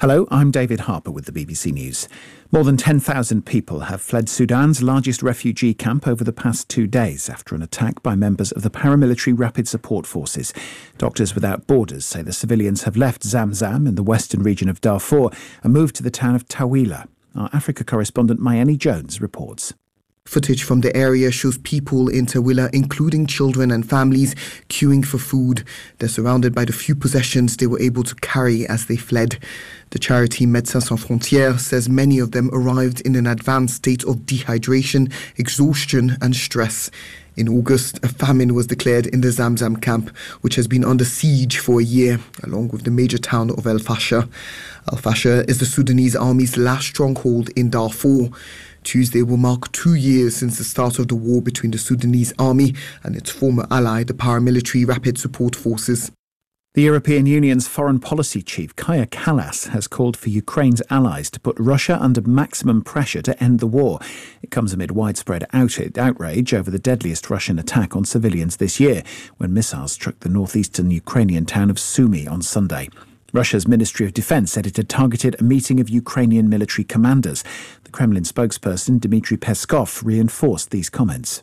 Hello, I'm David Harper with the BBC News. More than 10,000 people have fled Sudan's largest refugee camp over the past 2 days after an attack by members of the paramilitary Rapid Support Forces. Doctors Without Borders say the civilians have left Zamzam in the western region of Darfur and moved to the town of Tawila. Our Africa correspondent Mayeni Jones reports. Footage from the area shows people in Tawila, including children and families, queuing for food. They're surrounded by the few possessions they were able to carry as they fled. The charity Médecins Sans Frontières says many of them arrived in an advanced state of dehydration, exhaustion and stress. In August, a famine was declared in the Zamzam camp, which has been under siege for a year, along with the major town of El Fasher. El Fasher is the Sudanese army's last stronghold in Darfur. Tuesday will mark 2 years since the start of the war between the Sudanese army and its former ally, the paramilitary Rapid Support Forces. The European Union's foreign policy chief, Kaja Kallas, has called for Ukraine's allies to put Russia under maximum pressure to end the war. It comes amid widespread outrage over the deadliest Russian attack on civilians this year, when missiles struck the northeastern Ukrainian town of Sumy on Sunday. Russia's Ministry of Defense said it had targeted a meeting of Ukrainian military commanders. The Kremlin spokesperson, Dmitry Peskov, reinforced these comments.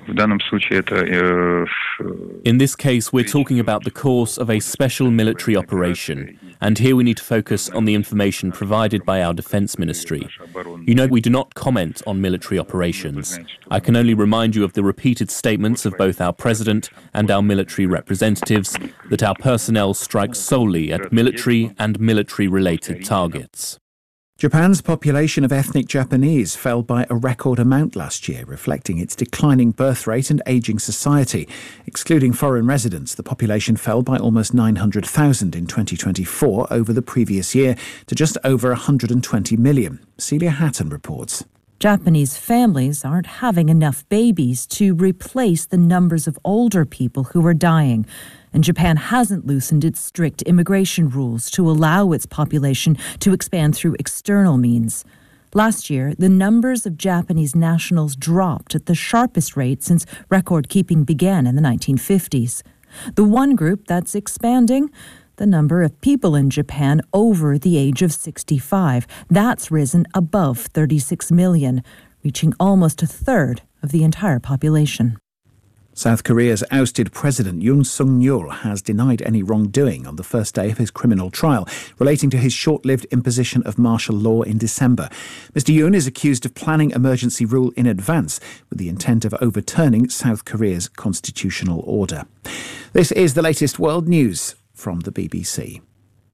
In this case, we're talking about the course of a special military operation, and here we need to focus on the information provided by our defense ministry. You know, we do not comment on military operations. I can only remind you of the repeated statements of both our president and our military representatives that our personnel strike solely at military and military-related targets. Japan's population of ethnic Japanese fell by a record amount last year, reflecting its declining birth rate and ageing society. Excluding foreign residents, the population fell by almost 900,000 in 2024 over the previous year to just over 120 million. Celia Hatton reports. Japanese families aren't having enough babies to replace the numbers of older people who are dying. And Japan hasn't loosened its strict immigration rules to allow its population to expand through external means. Last year, the numbers of Japanese nationals dropped at the sharpest rate since record-keeping began in the 1950s. The one group that's expanding, the number of people in Japan over the age of 65. That's risen above 36 million, reaching almost a third of the entire population. South Korea's ousted President Yoon Suk-yeol has denied any wrongdoing on the first day of his criminal trial relating to his short-lived imposition of martial law in December. Mr. Yoon is accused of planning emergency rule in advance with the intent of overturning South Korea's constitutional order. This is the latest world news from the BBC.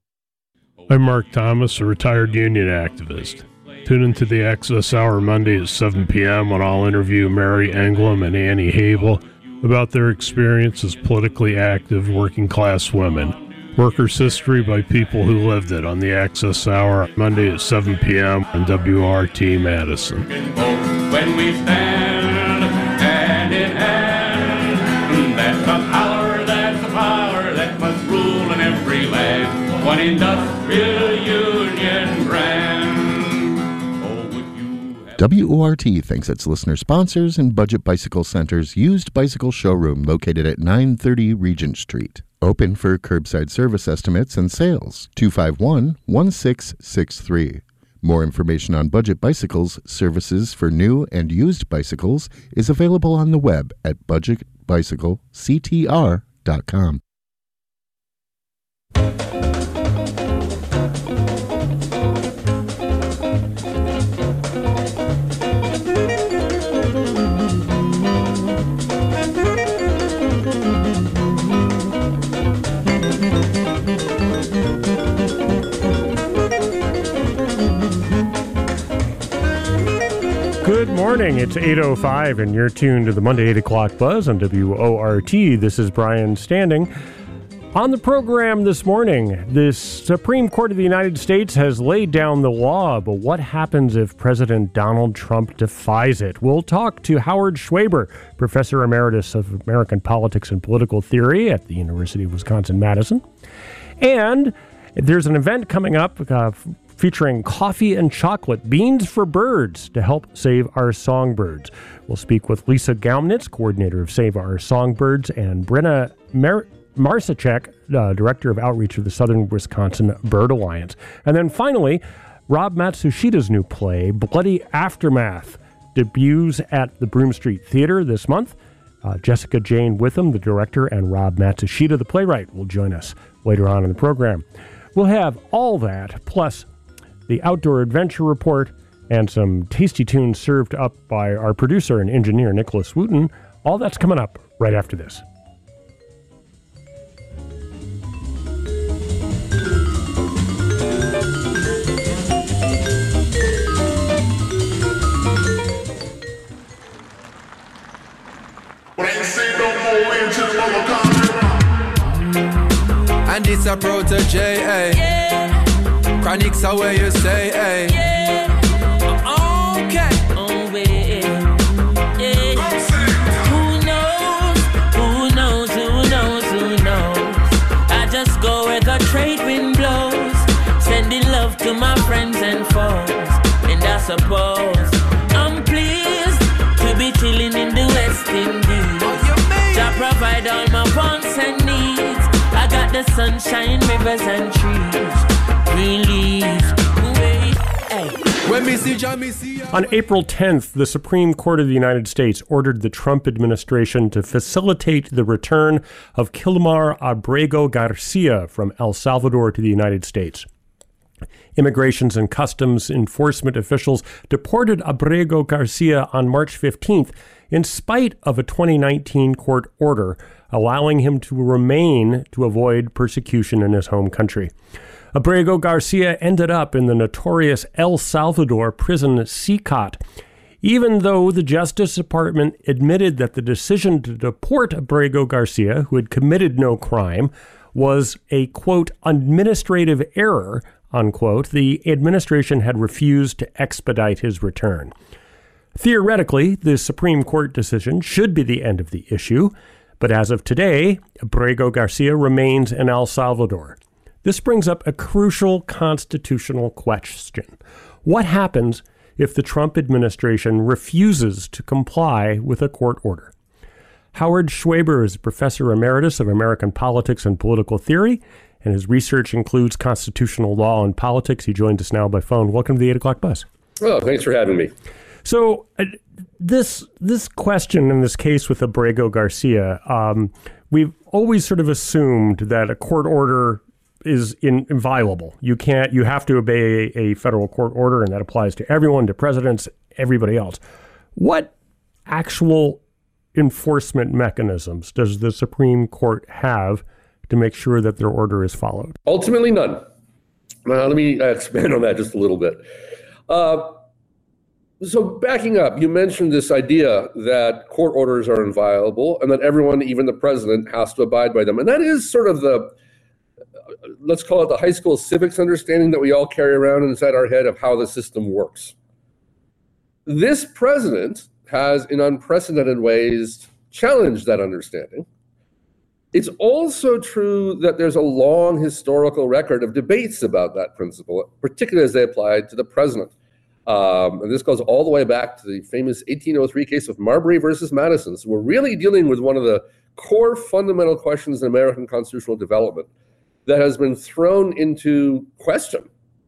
I'm Mark Thomas, a retired union activist. Tune into the Access Hour Monday at 7 p.m. when I'll interview Mary Englam and Annie Habel about their experience as politically active working-class women. Workers' history by people who lived it on the Access Hour, Monday at 7 p.m. on WRT Madison. When we stand hand in hand, that's the power that must rule in every land. One industrial union brand. WORT thanks its listener sponsors and Budget Bicycle Center's used bicycle showroom located at 930 Regent Street. Open for curbside service estimates and sales. 251-1663. More information on Budget Bicycles services for new and used bicycles is available on the web at budgetbicyclectr.com. Good morning, it's 8:05 and you're tuned to the Monday 8 o'clock Buzz on WORT. This is Brian Standing. On the program this morning, the Supreme Court of the United States has laid down the law, but what happens if President Donald Trump defies it? We'll talk to Howard Schwaber, Professor Emeritus of American Politics and Political Theory at the University of Wisconsin-Madison. And there's an event coming up featuring coffee and chocolate, beans for birds, to help save our songbirds. We'll speak with Lisa Gaumnitz, coordinator of Save Our Songbirds, and Brenna Marsachek, Director of Outreach of the Southern Wisconsin Bird Alliance. And then finally, Rob Matsushida's new play, Bloody Aftermath, debuts at the Broome Street Theater this month. Jessica Jane Witham, the director, and Rob Matsushita, the playwright, will join us later on in the program. We'll have all that, plus the Outdoor Adventure Report and some tasty tunes served up by our producer and engineer, Nicholas Wooten. All that's coming up right after this. And it's a protege, eh? Yeah. Chronics are where you say, eh? Yeah. Okay. Oh, wait. Yeah. Who knows? Who knows? Who knows? Who knows? I just go where the trade wind blows, sending love to my friends and foes. And I suppose I'm pleased to be chilling in the West Indies. Jah provide all my wants and needs. I got the sunshine, rivers and trees. Green leaves. On April 10th, the Supreme Court of the United States ordered the Trump administration to facilitate the return of Kilmar Abrego Garcia from El Salvador to the United States. Immigrations and Customs Enforcement officials deported Abrego Garcia on March 15th in spite of a 2019 court order allowing him to remain to avoid persecution in his home country. Abrego Garcia ended up in the notorious El Salvador prison CICOT, even though the Justice Department admitted that the decision to deport Abrego Garcia, who had committed no crime, was a, quote, administrative error, unquote. The administration had refused to expedite his return. Theoretically, the Supreme Court decision should be the end of the issue, but as of today, Abrego Garcia remains in El Salvador. This brings up a crucial constitutional question. What happens if the Trump administration refuses to comply with a court order? Howard Schwaber is Professor Emeritus of American Politics and Political Theory, and his research includes constitutional law and politics. He joins us now by phone. Welcome to the 8 o'clock buzz. Oh, thanks for having me. So this question in this case with Abrego Garcia, we've always sort of assumed that a court order is inviolable. You have to obey a federal court order, and that applies to everyone, to presidents, everybody else. What actual enforcement mechanisms does the Supreme Court have to make sure that their order is followed? Ultimately, none. Now, let me expand on that just a little bit. So backing up, you mentioned this idea that court orders are inviolable and that everyone, even the president, has to abide by them. And that is sort of the, let's call it the high school civics understanding that we all carry around inside our head of how the system works. This president has, in unprecedented ways, challenged that understanding. It's also true that there's a long historical record of debates about that principle, particularly as they apply to the president. And this goes all the way back to the famous 1803 case of Marbury versus Madison. So we're really dealing with one of the core fundamental questions in American constitutional development that has been thrown into question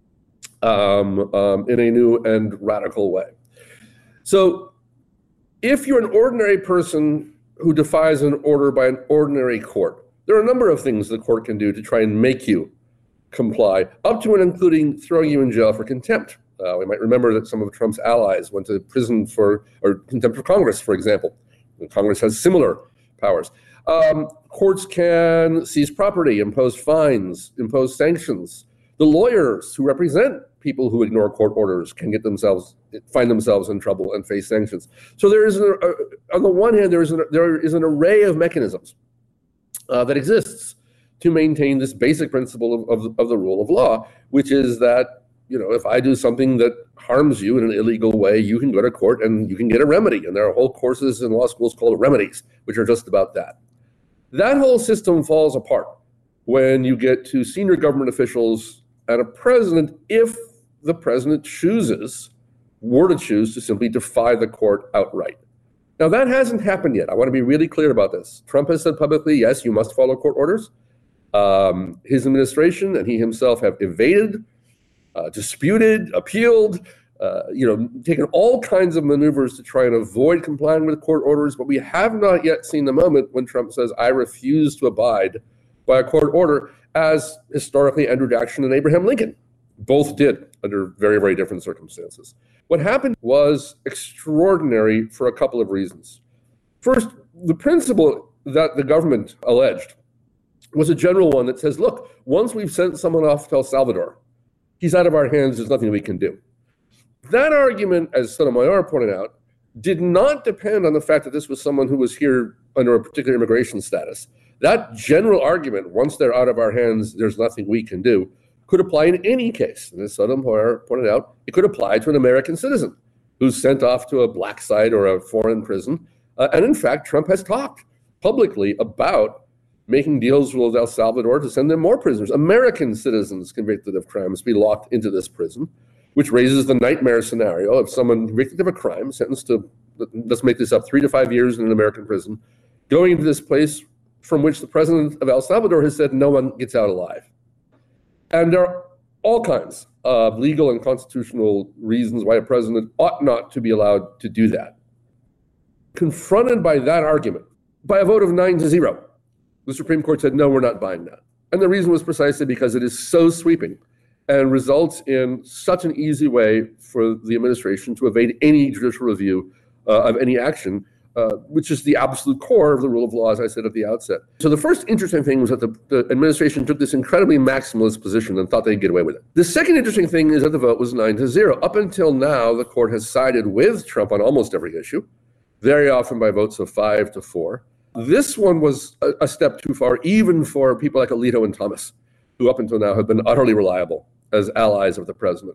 in a new and radical way. So if you're an ordinary person who defies an order by an ordinary court, there are a number of things the court can do to try and make you comply, up to and including throwing you in jail for contempt. We might remember that some of Trump's allies went to prison for contempt of Congress, for example. And Congress has similar powers. Courts can seize property, impose fines, impose sanctions. The lawyers who represent people who ignore court orders can find themselves in trouble and face sanctions. So there is, on the one hand, there is an array of mechanisms that exists to maintain this basic principle of the rule of law, which is that, if I do something that harms you in an illegal way, you can go to court and you can get a remedy. And there are whole courses in law schools called remedies, which are just about that. That whole system falls apart when you get to senior government officials and a president, if the president were to choose to simply defy the court outright. Now, that hasn't happened yet. I want to be really clear about this. Trump has said publicly, yes, you must follow court orders. His administration and he himself have evaded, disputed, appealed, taken all kinds of maneuvers to try and avoid complying with court orders, but we have not yet seen the moment when Trump says, I refuse to abide by a court order, as historically Andrew Jackson and Abraham Lincoln both did under very, very different circumstances. What happened was extraordinary for a couple of reasons. First, the principle that the government alleged was a general one that says, look, once we've sent someone off to El Salvador, he's out of our hands, there's nothing we can do. That argument, as Sotomayor pointed out, did not depend on the fact that this was someone who was here under a particular immigration status. That general argument, once they're out of our hands, there's nothing we can do, could apply in any case. And as Sotomayor pointed out, it could apply to an American citizen who's sent off to a black site or a foreign prison. And in fact, Trump has talked publicly about making deals with El Salvador to send them more prisoners, American citizens convicted of crimes, be locked into this prison, which raises the nightmare scenario of someone convicted of a crime, sentenced to, let's make this up, 3 to 5 years in an American prison, going into this place from which the president of El Salvador has said no one gets out alive. And there are all kinds of legal and constitutional reasons why a president ought not to be allowed to do that. Confronted by that argument, by a vote of 9-0, the Supreme Court said, no, we're not buying that. And the reason was precisely because it is so sweeping and results in such an easy way for the administration to evade any judicial review of any action, which is the absolute core of the rule of law, as I said at the outset. So the first interesting thing was that the administration took this incredibly maximalist position and thought they'd get away with it. The second interesting thing is that the vote was 9-0. Up until now, the court has sided with Trump on almost every issue, very often by votes of 5-4. This one was a step too far, even for people like Alito and Thomas, who up until now have been utterly reliable as allies of the president.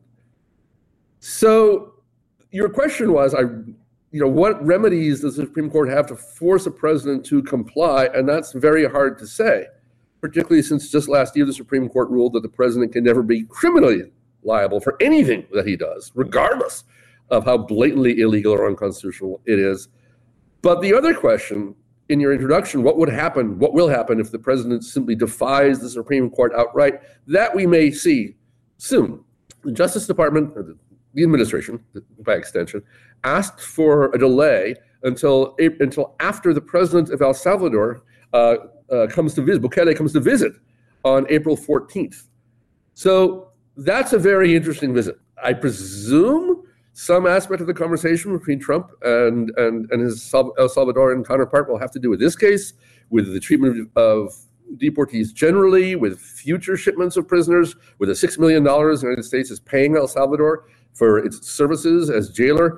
So your question was, what remedies does the Supreme Court have to force a president to comply? And that's very hard to say, particularly since just last year the Supreme Court ruled that the president can never be criminally liable for anything that he does, regardless of how blatantly illegal or unconstitutional it is. But the other question in your introduction, what will happen if the president simply defies the Supreme Court outright? That we may see soon. The Justice Department, or the administration, by extension, asked for a delay until after the president of El Salvador comes to visit, Bukele comes to visit on April 14th. So that's a very interesting visit. I presume some aspect of the conversation between Trump and his El Salvadoran counterpart will have to do with this case, with the treatment of deportees generally, with future shipments of prisoners, with the $6 million the United States is paying El Salvador for its services as jailer.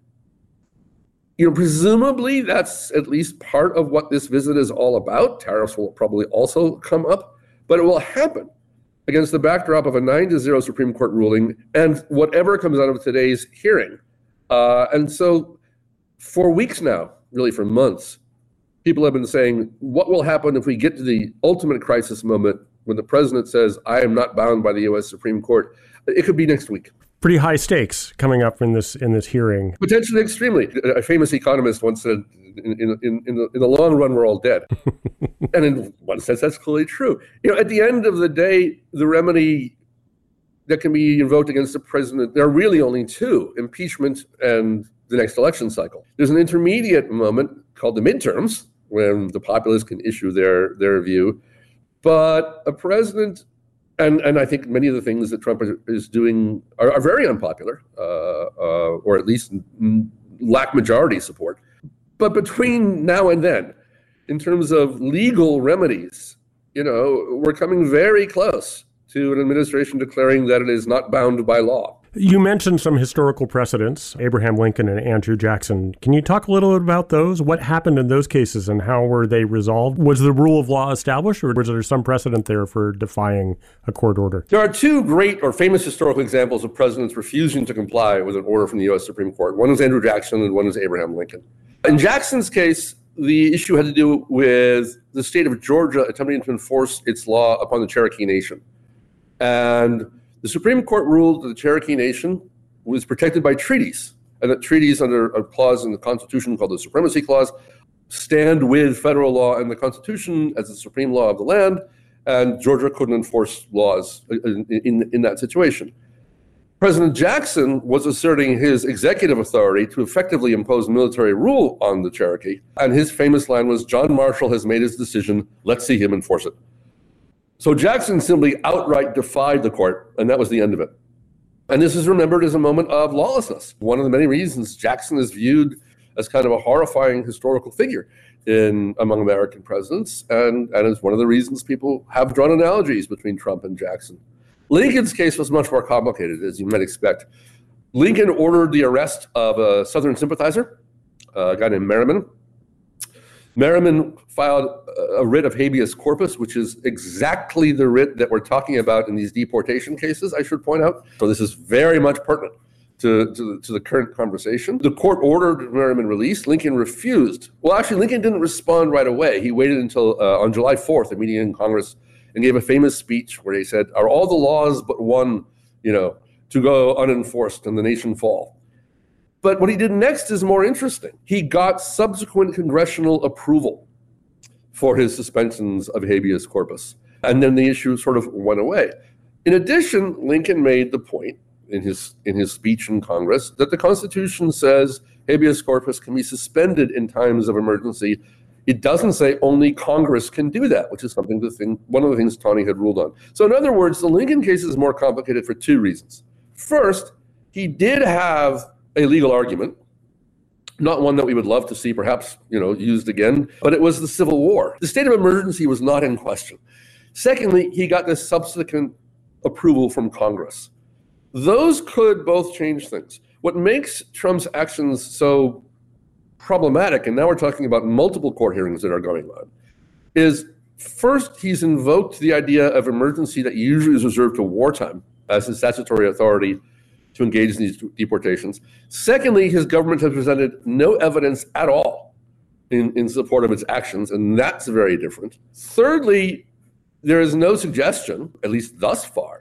Presumably that's at least part of what this visit is all about. Tariffs will probably also come up, but it will happen against the backdrop of a 9-0 Supreme Court ruling and whatever comes out of today's hearing. And so for weeks now, really for months, people have been saying, what will happen if we get to the ultimate crisis moment when the president says, I am not bound by the U.S. Supreme Court? It could be next week. Pretty high stakes coming up in this hearing. Potentially extremely. A famous economist once said, in the long run, we're all dead. And in one sense, that's clearly true. At the end of the day, the remedy that can be invoked against the president, there are really only two: impeachment and the next election cycle. There's an intermediate moment called the midterms, when the populace can issue their view. But a president, and I think many of the things that Trump is doing are very unpopular, or at least lack majority support. But between now and then, in terms of legal remedies, we're coming very close to an administration declaring that it is not bound by law. You mentioned some historical precedents, Abraham Lincoln and Andrew Jackson. Can you talk a little bit about those? What happened in those cases and how were they resolved? Was the rule of law established, or was there some precedent there for defying a court order? There are two great or famous historical examples of presidents refusing to comply with an order from the U.S. Supreme Court. One is Andrew Jackson and one is Abraham Lincoln. In Jackson's case, the issue had to do with the state of Georgia attempting to enforce its law upon the Cherokee Nation. And the Supreme Court ruled that the Cherokee Nation was protected by treaties and that treaties under a clause in the Constitution called the Supremacy Clause stand with federal law and the Constitution as the supreme law of the land, and Georgia couldn't enforce laws in that situation. President Jackson was asserting his executive authority to effectively impose military rule on the Cherokee, and his famous line was, "John Marshall has made his decision, let's see him enforce it." So Jackson simply outright defied the court, and that was the end of it. And this is remembered as a moment of lawlessness. One of the many reasons Jackson is viewed as kind of a horrifying historical figure among American presidents, and is one of the reasons people have drawn analogies between Trump and Jackson. Lincoln's case was much more complicated, as you might expect. Lincoln ordered the arrest of a Southern sympathizer, a guy named Merriman. Merriman filed a writ of habeas corpus, which is exactly the writ that we're talking about in these deportation cases, I should point out. So this is very much pertinent to the current conversation. The court ordered Merriman released. Lincoln refused. Well, actually, Lincoln didn't respond right away. He waited until on July 4th, a meeting in Congress, and gave a famous speech where he said, "Are all the laws but one, to go unenforced and the nation fall?" But what he did next is more interesting. He got subsequent congressional approval for his suspensions of habeas corpus. And then the issue sort of went away. In addition, Lincoln made the point in his speech in Congress that the Constitution says habeas corpus can be suspended in times of emergency. It doesn't say only Congress can do that, which is one of the things Taney had ruled on. So in other words, the Lincoln case is more complicated for two reasons. First, he did have a legal argument, not one that we would love to see perhaps, used again, but it was the Civil War. The state of emergency was not in question. Secondly, he got this subsequent approval from Congress. Those could both change things. What makes Trump's actions so problematic, and now we're talking about multiple court hearings that are going on, is first, he's invoked the idea of emergency that usually is reserved to wartime as his statutory authority to engage in these deportations. Secondly, his government has presented no evidence at all in support of its actions, and that's very different. Thirdly, there is no suggestion, at least thus far,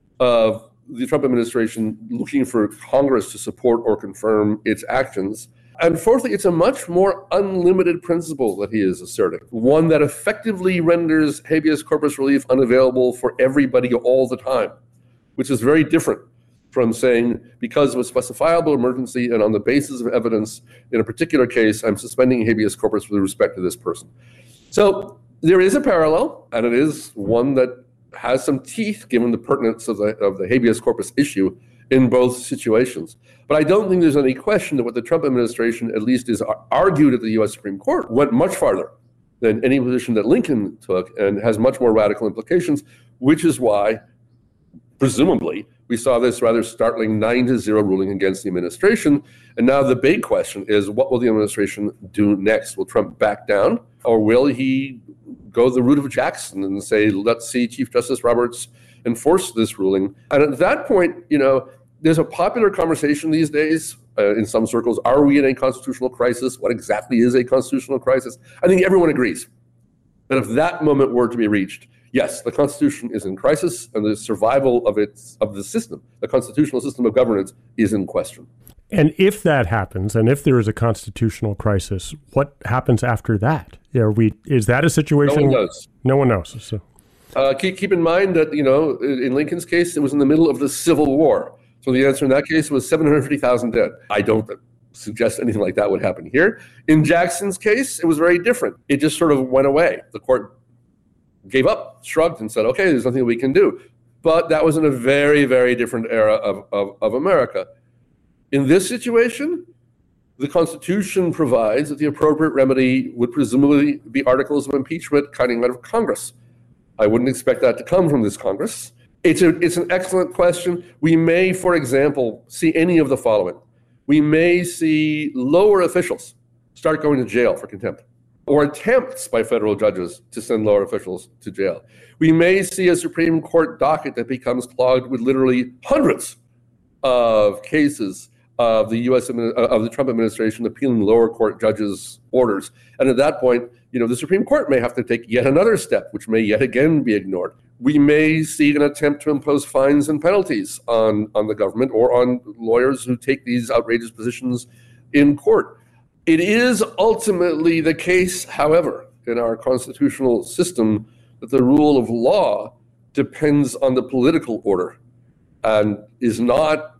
of the Trump administration looking for Congress to support or confirm its actions. And fourthly, it's a much more unlimited principle that he is asserting, one that effectively renders habeas corpus relief unavailable for everybody all the time, which is very different from saying, because of a specifiable emergency and on the basis of evidence in a particular case, I'm suspending habeas corpus with respect to this person. So there is a parallel, and it is one that has some teeth given the pertinence of the habeas corpus issue in both situations. But I don't think there's any question that what the Trump administration, at least is argued at the U.S. Supreme Court, went much farther than any position that Lincoln took and has much more radical implications, which is why, presumably, we saw this rather startling 9-0 ruling against the administration. And now the big question is, what will the administration do next? Will Trump back down, or will he go the route of Jackson and say, let's see Chief Justice Roberts enforce this ruling? And at that point, there's a popular conversation these days in some circles. Are we in a constitutional crisis? What exactly is a constitutional crisis? I think everyone agrees that if that moment were to be reached, yes, the Constitution is in crisis, and the survival of the system, the constitutional system of governance, is in question. And if that happens, and if there is a constitutional crisis, what happens after that? Is that a situation? No one knows. No one knows. So. Keep in mind that, in Lincoln's case, it was in the middle of the Civil War. So the answer in that case was 750,000 dead. I don't suggest anything like that would happen here. In Jackson's case, it was very different. It just sort of went away. The court gave up, shrugged, and said, okay, there's nothing we can do. But that was in a very, very different era of America. In this situation, the Constitution provides that the appropriate remedy would presumably be articles of impeachment coming out of Congress. I wouldn't expect that to come from this Congress. It's an excellent question. We may, for example, see any of the following. We may see lower officials start going to jail for contempt, or attempts by federal judges to send lower officials to jail. We may see a Supreme Court docket that becomes clogged with literally hundreds of cases of the Trump administration appealing lower court judges' orders. And at that point, the Supreme Court may have to take yet another step, which may yet again be ignored. we may see an attempt to impose fines and penalties on the government or on lawyers who take these outrageous positions in court. It is ultimately the case, however, in our constitutional system that the rule of law depends on the political order and it is not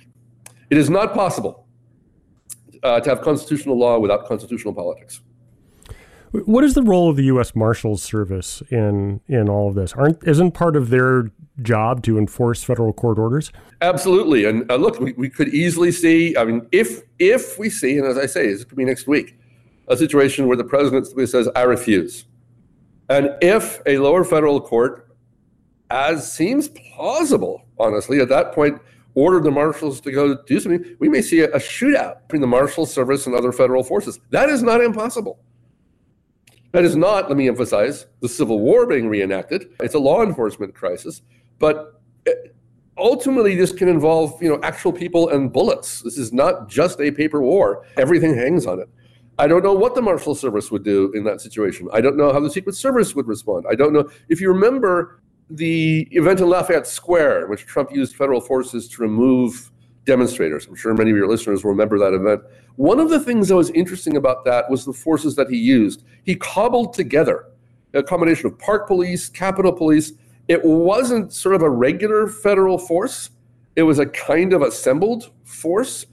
possible to have constitutional law without constitutional politics. What is the role of the U.S. Marshals Service in all of this? Isn't part of their job to enforce federal court orders? Absolutely. And look, we could easily see, I mean, if we see, and as I say, this could be next week, a situation where the president simply says, I refuse. And if a lower federal court, as seems plausible, honestly, at that point, ordered the marshals to go do something, we may see a shootout between the Marshal Service and other federal forces. That is not impossible. That is not, let me emphasize, the Civil War being reenacted. It's a law enforcement crisis. But ultimately, this can involve, actual people and bullets. This is not just a paper war. Everything hangs on it. I don't know what the Marshal Service would do in that situation. I don't know how the Secret Service would respond. I don't know. If you remember the event in Lafayette Square, in which Trump used federal forces to remove demonstrators. I'm sure many of your listeners will remember that event. One of the things that was interesting about that was the forces that he used. He cobbled together a combination of Park Police, Capitol Police. It wasn't sort of a regular federal force. It was a kind of assembled force.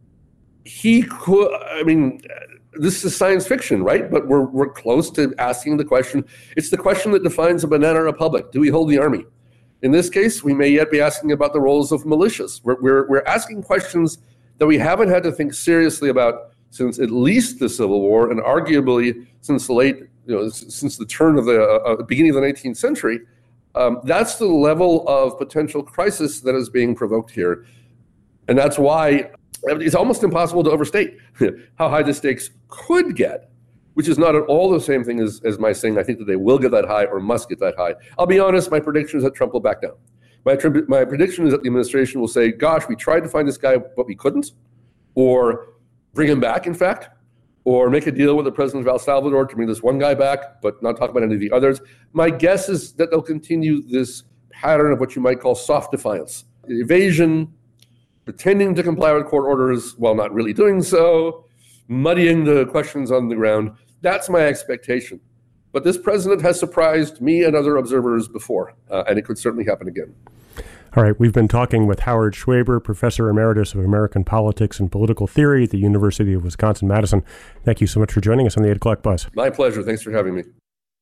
He could, this is science fiction, right? But we're close to asking the question. It's the question that defines a banana republic. Do we hold the army? In this case, we may yet be asking about the roles of militias. We're asking questions that we haven't had to think seriously about since at least the Civil War, and arguably since since the turn of the beginning of the 19th century. That's the level of potential crisis that is being provoked here, and that's why it's almost impossible to overstate how high the stakes could get. Which is not at all the same thing as my saying I think that they will get that high or must get that high. I'll be honest, my prediction is that Trump will back down. My prediction is that the administration will say, gosh, we tried to find this guy, but we couldn't. Or bring him back, in fact. Or make a deal with the president of El Salvador to bring this one guy back, but not talk about any of the others. My guess is that they'll continue this pattern of what you might call soft defiance. Evasion, pretending to comply with court orders while not really doing so, muddying the questions on the ground. That's my expectation. But this president has surprised me and other observers before, and it could certainly happen again. All right, we've been talking with Howard Schwaber, Professor Emeritus of American Politics and Political Theory at the University of Wisconsin-Madison. Thank you so much for joining us on the 8 o'clock buzz. My pleasure. Thanks for having me.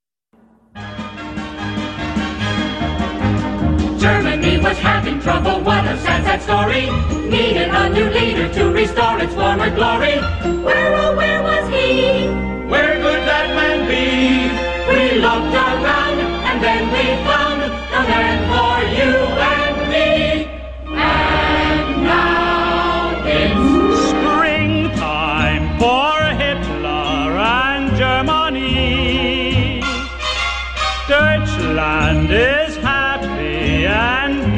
Germany was having trouble, what a sad, sad story. Needed a new leader to restore its former glory. Where, oh, where was he? Where could that man be? We looked around, and then we found a man for you and me. And now it's springtime for Hitler and Germany. Deutschland is happy and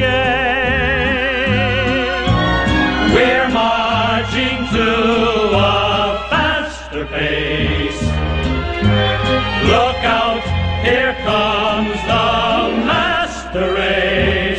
gay. We're marching to a faster pace. Look out, here comes the master race.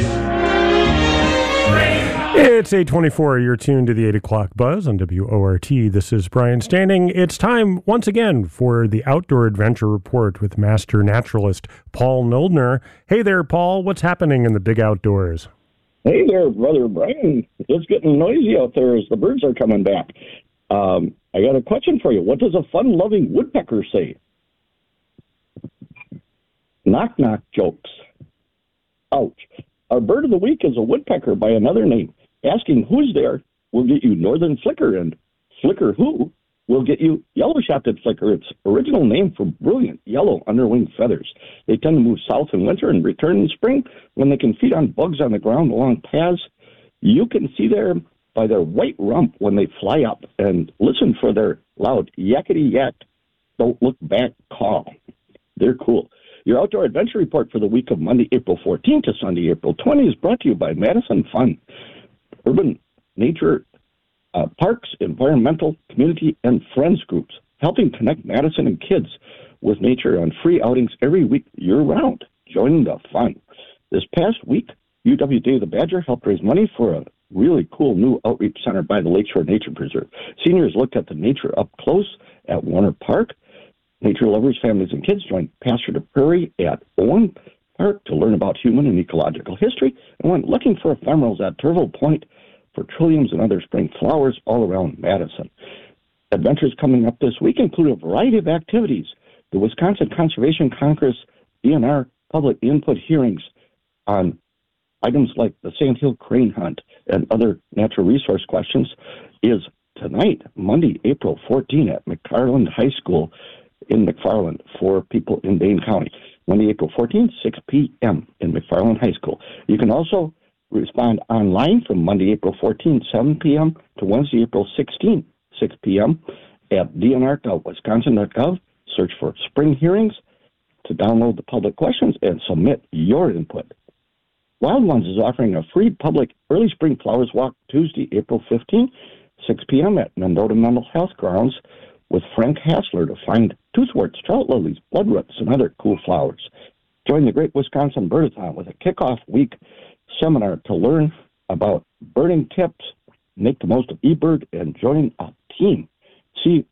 It's 8:24. You're tuned to the 8 o'clock buzz on WORT. This is Brian Standing. It's time once again for the Outdoor Adventure Report with master naturalist Paul Noldner. Hey there, Paul. What's happening in the big outdoors? Hey there, Brother Brian. It's getting noisy out there as the birds are coming back. I got a question for you. What does a fun-loving woodpecker say? Knock-knock jokes. Ouch. Our bird of the week is a woodpecker by another name. Asking who's there will get you northern flicker, and flicker who will get you yellow-shafted flicker. Its original name for brilliant yellow underwing feathers. They tend to move south in winter and return in spring when they can feed on bugs on the ground along paths. You can see them by their white rump when they fly up, and listen for their loud yakety-yak, don't look back call. They're cool. Your Outdoor Adventure Report for the week of Monday, April 14th to Sunday, April 20th is brought to you by Madison Fun. Urban nature parks, environmental, community, and friends groups, helping connect Madison and kids with nature on free outings every week year-round. Join the fun. This past week, UW Day the Badger helped raise money for a really cool new outreach center by the Lakeshore Nature Preserve. Seniors looked at the nature up close at Warner Park. Nature lovers, families, and kids joined Pasture to Prairie at Owen Park to learn about human and ecological history, and went looking for ephemerals at Turville Point for trilliums and other spring flowers all around Madison. Adventures coming up this week include a variety of activities. The Wisconsin Conservation Congress DNR public input hearings on items like the sandhill crane hunt and other natural resource questions is tonight, Monday, April 14, at McFarland High School in McFarland for people in Dane County. Monday, April 14th, 6 p.m. in McFarland High School. You can also respond online from Monday, April 14th, 7 p.m. to Wednesday, April 16th, 6 p.m. at dnr.wisconsin.gov. Search for spring hearings to download the public questions and submit your input. Wild Ones is offering a free public early spring flowers walk Tuesday, April 15th, 6 p.m. at Mendota Mental Health Grounds with Frank Hassler to find toothworts, trout lilies, bloodroots, and other cool flowers. Join the Great Wisconsin Birdathon with a kickoff week seminar to learn about birding tips, make the most of eBird, and join a team. See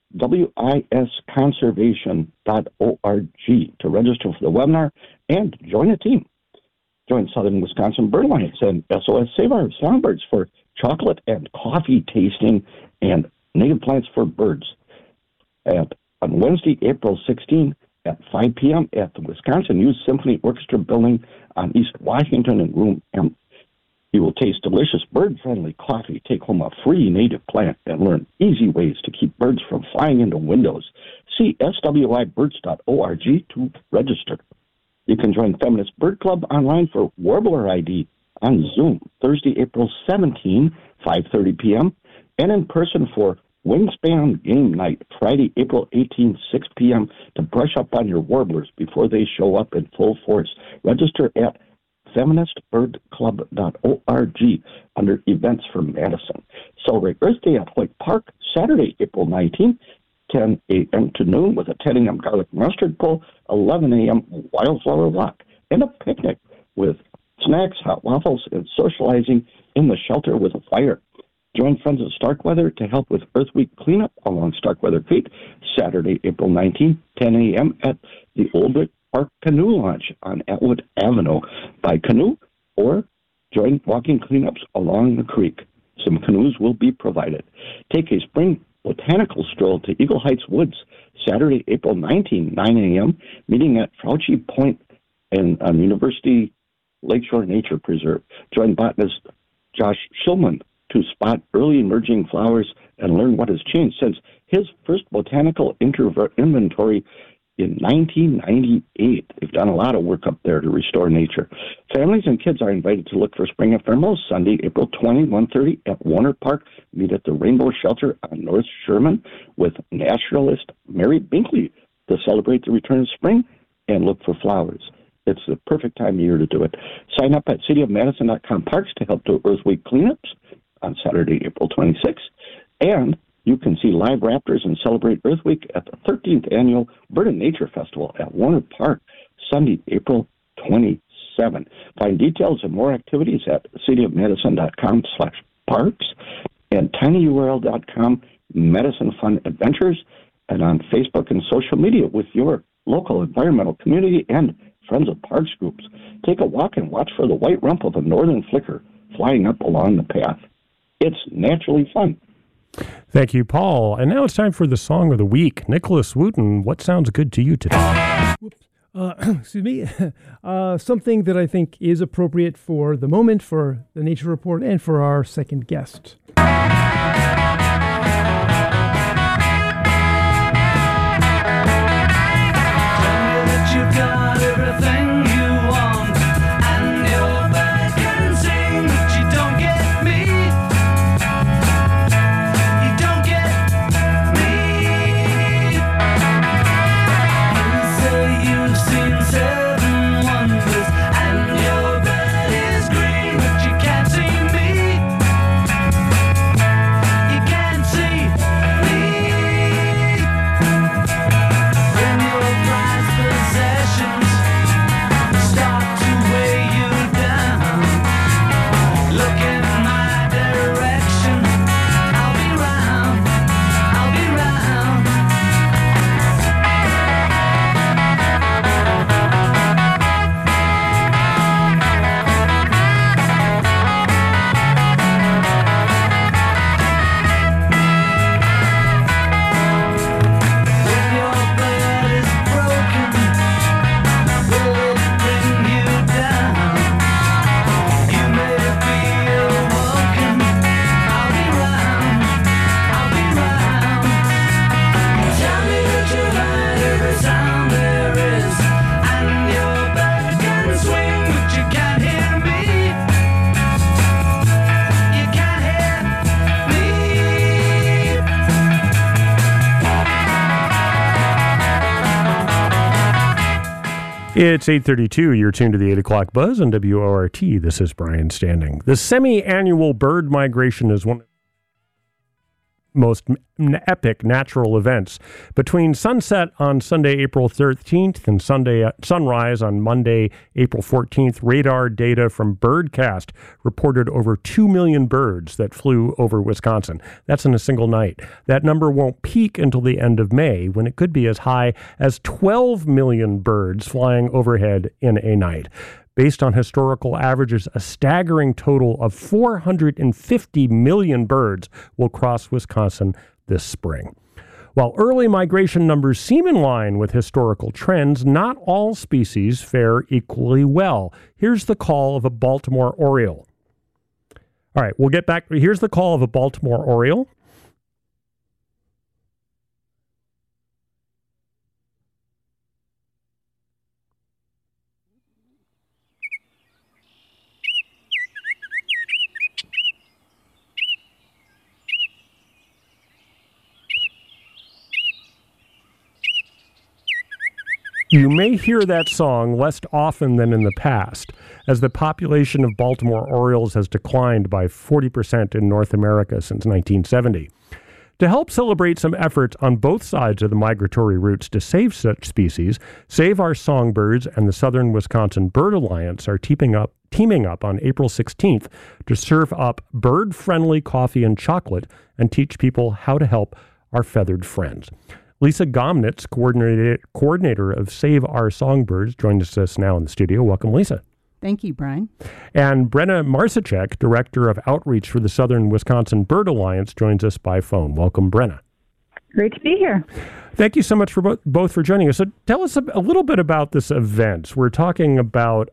wisconservation.org to register for the webinar and join a team. Join Southern Wisconsin Bird Alliance and SOS Save Our Songbirds for chocolate and coffee tasting and native plants for birds. On Wednesday, April 16 at 5 p.m. at the Wisconsin Youth Symphony Orchestra Building on East Washington in Room M. You will taste delicious bird-friendly coffee, take home a free native plant, and learn easy ways to keep birds from flying into windows. See swibirds.org to register. You can join Feminist Bird Club online for Warbler ID on Zoom Thursday, April 17, 5:30 p.m., and in person for Wingspan Game Night Friday, April 18, 6 p.m. to brush up on your warblers before they show up in full force. Register at feministbirdclub.org under Events for Madison. Celebrate Earth Day at Hoyt Park Saturday, April 19th, 10 a.m. to noon with a 10 a.m. garlic mustard pull, 11 a.m. wildflower walk, and a picnic with snacks, hot waffles, and socializing in the shelter with a fire. Join Friends of Starkweather to help with Earth Week cleanup along Starkweather Creek Saturday, April 19th, 10 a.m. at the Old Brick Park Canoe Launch on Atwood Avenue. By canoe or join walking cleanups along the creek. Some canoes will be provided. Take a spring botanical stroll to Eagle Heights Woods Saturday, April 19, 9 a.m., meeting at Fauci Point and University Lakeshore Nature Preserve. Join botanist Josh Shulman to spot early emerging flowers and learn what has changed since his first botanical inventory in 1998. They've done a lot of work up there to restore nature. Families and kids are invited to look for spring ephemerals Sunday, April 20, 1:30 at Warner Park. Meet at the Rainbow Shelter on North Sherman with naturalist Mary Binkley to celebrate the return of spring and look for flowers. It's the perfect time of year to do it. Sign up at cityofmadison.com parks to help do Earth Week cleanups on Saturday, April 26th. And you can see live raptors and celebrate Earth Week at the 13th Annual Bird and Nature Festival at Warner Park, Sunday, April 27th. Find details and more activities at cityofmadison.com/parks and tinyurl.com Madison Fun Adventures, and on Facebook and social media with your local environmental community and Friends of Parks groups. Take a walk and watch for the white rump of a northern flicker flying up along the path. It's naturally fun. Thank you, Paul. And now it's time for the Song of the Week. Nicholas Wooten, what sounds good to you today? Excuse me. Something that I think is appropriate for the moment, for the Nature Report, and for our second guest. You've got everything you want, and your bird can sing, but you don't get me. You don't get me. You say you've seen 7 wonders, and your bird is green, but you can't see me. It's 8:32. You're tuned to the 8 o'clock buzz on WORT. This is Brian Standing. The semi-annual bird migration is one of the most epic natural events. Between sunset on Sunday, April 13th and sunrise on Monday, April 14th, radar data from Birdcast reported over 2 million birds that flew over Wisconsin. That's in a single night. That number won't peak until the end of May, when it could be as high as 12 million birds flying overhead in a night. Based on historical averages, a staggering total of 450 million birds will cross Wisconsin this spring. While early migration numbers seem in line with historical trends, not all species fare equally well. Here's the call of a Baltimore Oriole. All right, we'll get back. Here's the call of a Baltimore Oriole. You may hear that song less often than in the past, as the population of Baltimore Orioles has declined by 40% in North America since 1970. To help celebrate some efforts on both sides of the migratory routes to save such species, Save Our Songbirds and the Southern Wisconsin Bird Alliance are teaming up on April 16th to serve up bird-friendly coffee and chocolate and teach people how to help our feathered friends. Lisa Gomnitz, coordinator of Save Our Songbirds, joins us now in the studio. Welcome, Lisa. Thank you, Brian. And Brenna Marsacek, Director of Outreach for the Southern Wisconsin Bird Alliance, joins us by phone. Welcome, Brenna. Great to be here. Thank you so much for both for joining us. So tell us a little bit about this event. We're talking about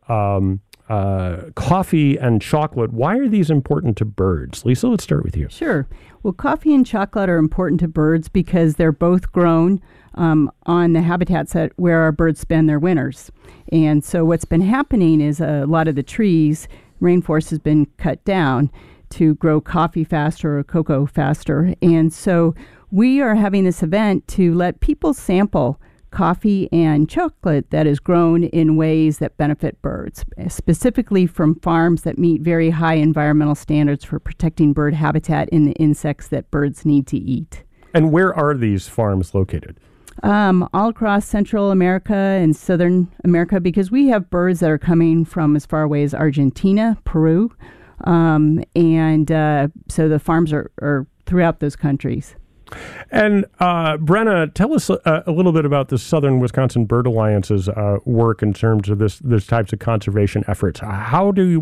coffee and chocolate. Why are these important to birds? Lisa, let's start with you. Sure. Well, coffee and chocolate are important to birds because they're both grown on the habitats where our birds spend their winters. And so what's been happening is a lot of the trees, rainforest has been cut down to grow coffee faster or cocoa faster. And so we are having this event to let people sample coffee and chocolate that is grown in ways that benefit birds, specifically from farms that meet very high environmental standards for protecting bird habitat and the insects that birds need to eat. And where are these farms located? All across Central America and Southern America, because we have birds that are coming from as far away as Argentina, Peru, and so the farms are throughout those countries. And Brenna, tell us a little bit about the Southern Wisconsin Bird Alliance's work in terms of this types of conservation efforts. How do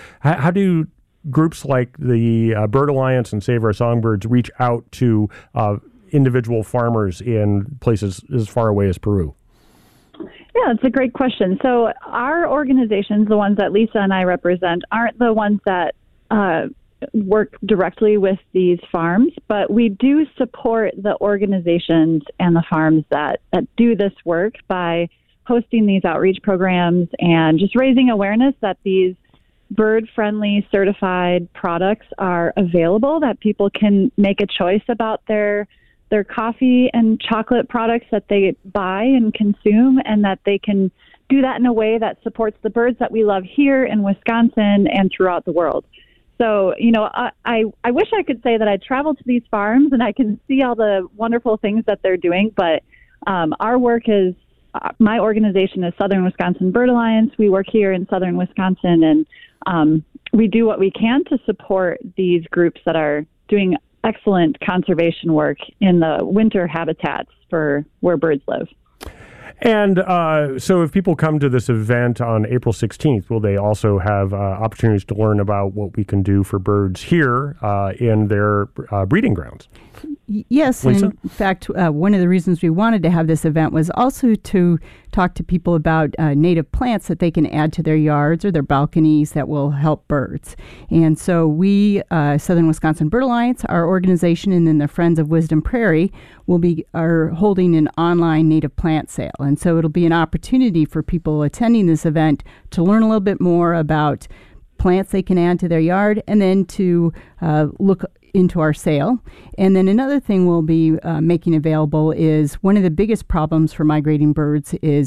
groups like the Bird Alliance and Save Our Songbirds reach out to individual farmers in places as far away as Peru? Yeah, it's a great question. So our organizations, the ones that Lisa and I represent, aren't the ones that work directly with these farms, but we do support the organizations and the farms that do this work by hosting these outreach programs and just raising awareness that these bird-friendly certified products are available, that people can make a choice about their coffee and chocolate products that they buy and consume, and that they can do that in a way that supports the birds that we love here in Wisconsin and throughout the world. So, I wish I could say that I travel to these farms and I can see all the wonderful things that they're doing, but our work is, my organization is Southern Wisconsin Bird Alliance. We work here in Southern Wisconsin, and we do what we can to support these groups that are doing excellent conservation work in the winter habitats for where birds live. And so if people come to this event on April 16th, will they also have opportunities to learn about what we can do for birds here in their breeding grounds? Yes. Lisa? And in fact, one of the reasons we wanted to have this event was also to talk to people about native plants that they can add to their yards or their balconies that will help birds. And so we, Southern Wisconsin Bird Alliance, our organization, and then the Friends of Wisdom Prairie are holding an online native plant sale. And so it'll be an opportunity for people attending this event to learn a little bit more about plants they can add to their yard, and then to look into our sale. And then another thing we'll be making available is one of the biggest problems for migrating birds is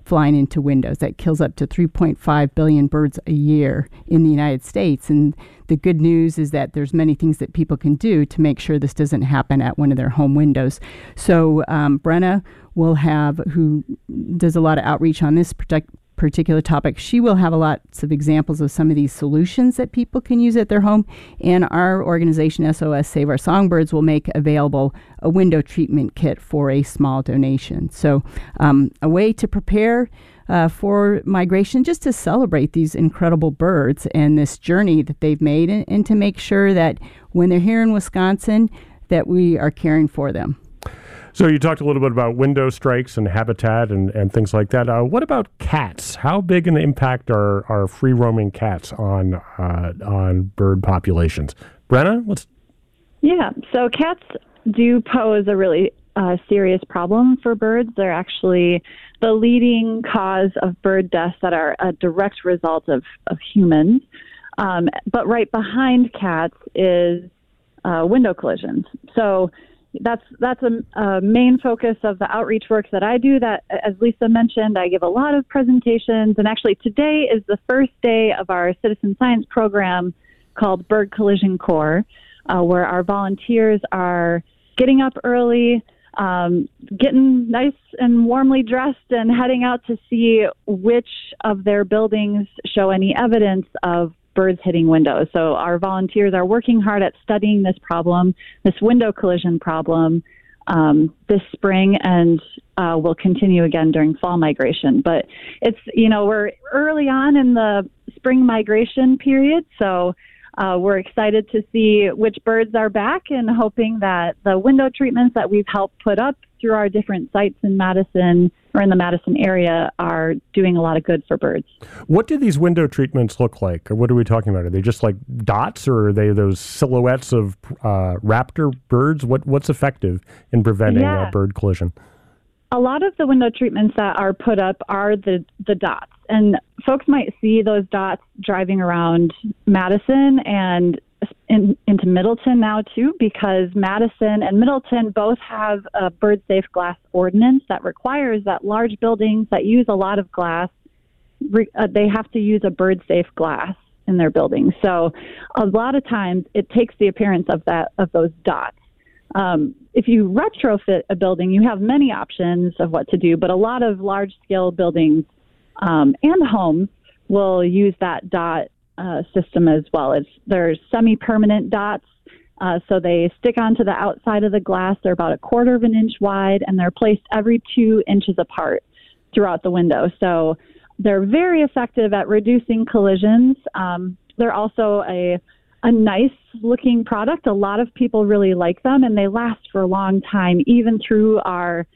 flying into windows. That kills up to 3.5 billion birds a year in the United States. And the good news is that there's many things that people can do to make sure this doesn't happen at one of their home windows. So Brenna who does a lot of outreach on this particular topic, she will have lots of examples of some of these solutions that people can use at their home. And our organization, SOS Save Our Songbirds, will make available a window treatment kit for a small donation. So a way to prepare for migration, just to celebrate these incredible birds and this journey that they've made, and to make sure that when they're here in Wisconsin, that we are caring for them. So you talked a little bit about window strikes and habitat and things like that. What about cats? How big an impact are free-roaming cats on bird populations? Brenna, Yeah, so cats do pose a really serious problem for birds. They're actually the leading cause of bird deaths that are a direct result of humans. But right behind cats is window collisions. So that's a main focus of the outreach work that I do. That, as Lisa mentioned, I give a lot of presentations, and actually today is the first day of our citizen science program called Bird Collision Corps, where our volunteers are getting up early, getting nice and warmly dressed, and heading out to see which of their buildings show any evidence of birds hitting windows. So our volunteers are working hard at studying this problem, this window collision problem, this spring, and will continue again during fall migration. But it's, we're early on in the spring migration period, so we're excited to see which birds are back, and hoping that the window treatments that we've helped put up through our different sites in Madison or in the Madison area are doing a lot of good for birds. What do these window treatments look like? Or what are we talking about? Are they just like dots, or are they those silhouettes of raptor birds? What's effective in preventing bird collision? A lot of the window treatments that are put up are the dots. And folks might see those dots driving around Madison and into Middleton now too, because Madison and Middleton both have a bird safe glass ordinance that requires that large buildings that use a lot of glass, they have to use a bird safe glass in their buildings. So a lot of times it takes the appearance of those dots. If you retrofit a building, you have many options of what to do, but a lot of large scale buildings and homes will use that dot system as well. There's semi-permanent dots, so they stick onto the outside of the glass. They're about 1/4 of an inch wide, and they're placed every 2 inches apart throughout the window. So they're very effective at reducing collisions. They're also a nice looking product. A lot of people really like them, and they last for a long time, even through our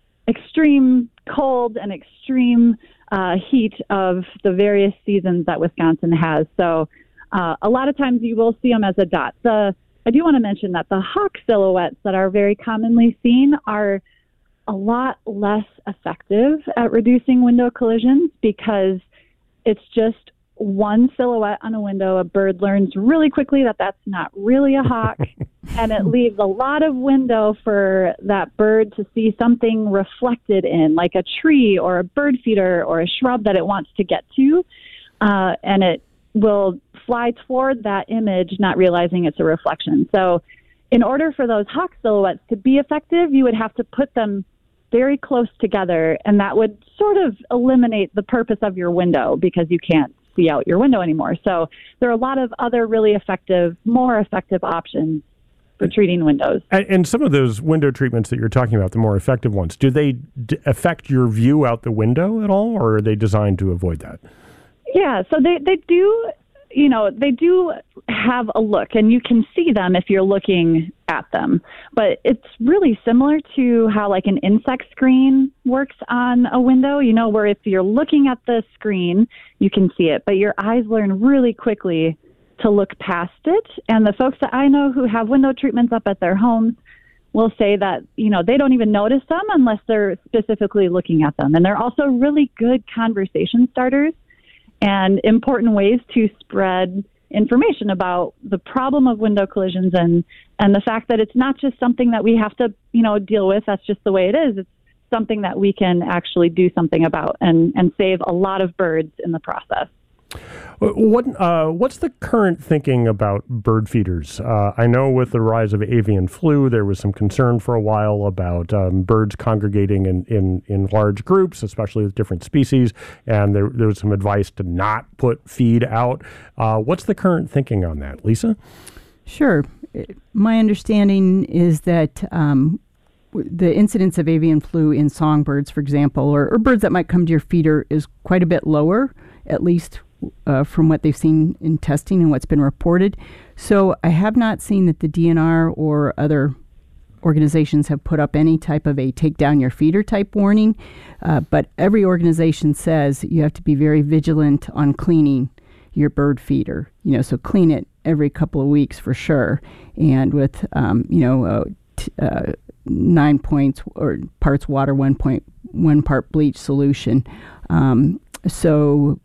extreme cold and extreme heat of the various seasons that Wisconsin has. So a lot of times you will see them as a dot. I do want to mention that the hawk silhouettes that are very commonly seen are a lot less effective at reducing window collisions, because it's just one silhouette on a window. A bird learns really quickly that that's not really a hawk, and it leaves a lot of window for that bird to see something reflected in, like a tree or a bird feeder or a shrub that it wants to get to, and it will fly toward that image, not realizing it's a reflection. So in order for those hawk silhouettes to be effective, you would have to put them very close together, and that would sort of eliminate the purpose of your window, because you can't see out your window anymore. So there are a lot of other really effective, more effective options for treating windows. And some of those window treatments that you're talking about, the more effective ones, do they affect your view out the window at all, or are they designed to avoid that? Yeah, so they do, they do have a look, and you can see them if you're looking at them. But it's really similar to how like an insect screen works on a window, where if you're looking at the screen, you can see it, but your eyes learn really quickly to look past it. And the folks that I know who have window treatments up at their homes will say that, they don't even notice them unless they're specifically looking at them. And they're also really good conversation starters and important ways to spread information about the problem of window collisions and the fact that it's not just something that we have to, deal with. That's just the way it is. something that we can actually do something about and save a lot of birds in the process. What's the current thinking about bird feeders? I know with the rise of avian flu, there was some concern for a while about birds congregating in large groups, especially with different species, and there was some advice to not put feed out. What's the current thinking on that, Lisa? Sure. My understanding is that the incidence of avian flu in songbirds, for example, or birds that might come to your feeder is quite a bit lower, at least from what they've seen in testing and what's been reported. So I have not seen that the DNR or other organizations have put up any type of a take down your feeder type warning. But every organization says you have to be very vigilant on cleaning your bird feeder. So clean it every couple of weeks for sure. And with, 9 points or parts water, 1.1 part bleach solution. So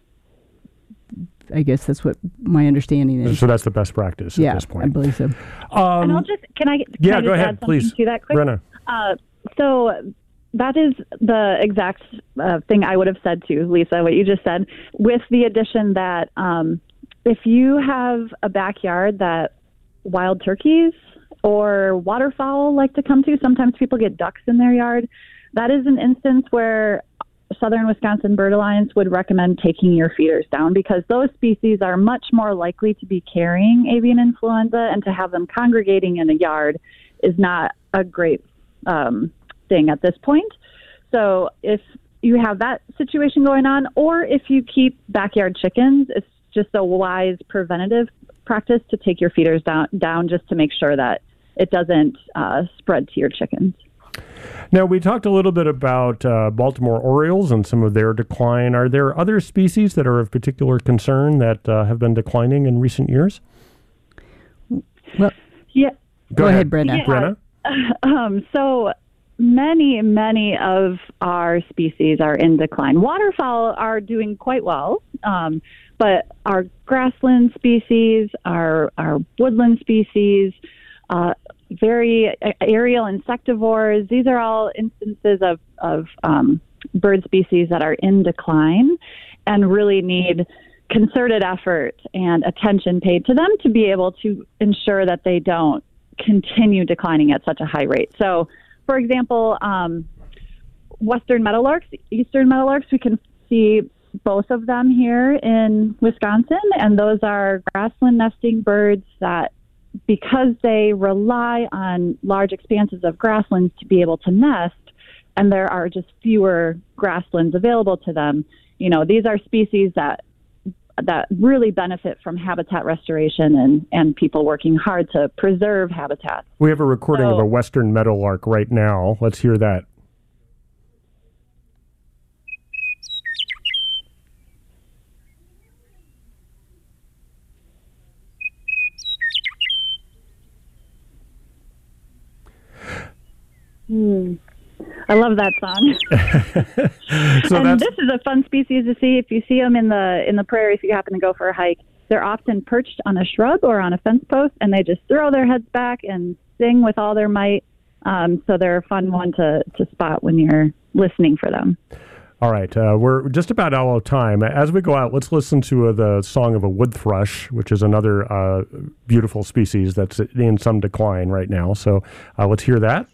I guess that's what my understanding is. So that's the best practice at this point. I believe so. And I'll just, can I go ahead, please. To that quick? Brenna. So that is the exact thing I would have said to Lisa, what you just said, with the addition that if you have a backyard that wild turkeys or waterfowl like to come to, sometimes people get ducks in their yard. That is an instance where Southern Wisconsin Bird Alliance would recommend taking your feeders down, because those species are much more likely to be carrying avian influenza, and to have them congregating in a yard is not a great thing at this point. So if you have that situation going on, or if you keep backyard chickens, it's just a wise preventative practice to take your feeders down just to make sure that it doesn't spread to your chickens. Now, we talked a little bit about Baltimore Orioles and some of their decline. Are there other species that are of particular concern that have been declining in recent years? Well, yeah. Go ahead, Brenna. Yeah. Brenna? So many of our species are in decline. Waterfowl are doing quite well, but our grassland species, our woodland species, very aerial insectivores, these are all instances of bird species that are in decline and really need concerted effort and attention paid to them to be able to ensure that they don't continue declining at such a high rate. So, for example, western meadowlarks, eastern meadowlarks, we can see both of them here in Wisconsin, and those are grassland nesting birds that, because they rely on large expanses of grasslands to be able to nest, and there are just fewer grasslands available to them, these are species that really benefit from habitat restoration and people working hard to preserve habitats. We have a recording of a western meadowlark right now. Let's hear that. I love that song. This is a fun species to see. If you see them in the prairie, if you happen to go for a hike, they're often perched on a shrub or on a fence post, and they just throw their heads back and sing with all their might. So they're a fun one to spot when you're listening for them. All right, we're just about out of time. As we go out, let's listen to the song of a wood thrush, which is another beautiful species that's in some decline right now. So let's hear that.